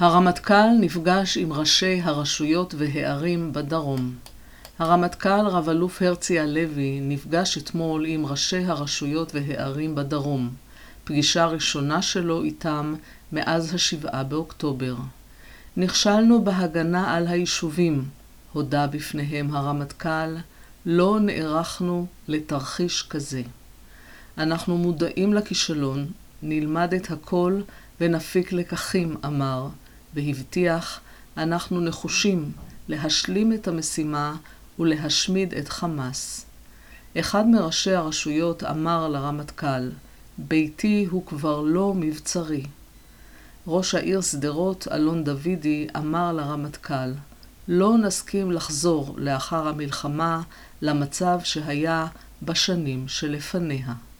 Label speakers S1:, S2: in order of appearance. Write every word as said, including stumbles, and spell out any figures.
S1: הרמטכ"ל נפגש עם ראשי הרשויות והערים בדרום. הרמטכ"ל רב אלוף הרצי הלוי נפגש אתמול עם ראשי הרשויות והערים בדרום, פגישה ראשונה שלו איתם מאז השבעה באוקטובר. נכשלנו בהגנה על היישובים, הודה בפניהם הרמטכ"ל, לא נערכנו לתרחיש כזה. אנחנו מודעים לכישלון, נלמד את הכל ונפיק לקחים, אמר, והבטיח, אנחנו נחושים להשלים את המשימה ולהשמיד את חמאס. אחד מראשי הרשויות אמר לרמטכ"ל, ביתי הוא כבר לא מבצרי. ראש העיר שדרות אלון דוידי אמר לרמטכ"ל, לא נסכים לחזור לאחר המלחמה למצב שהיה בשנים שלפניה.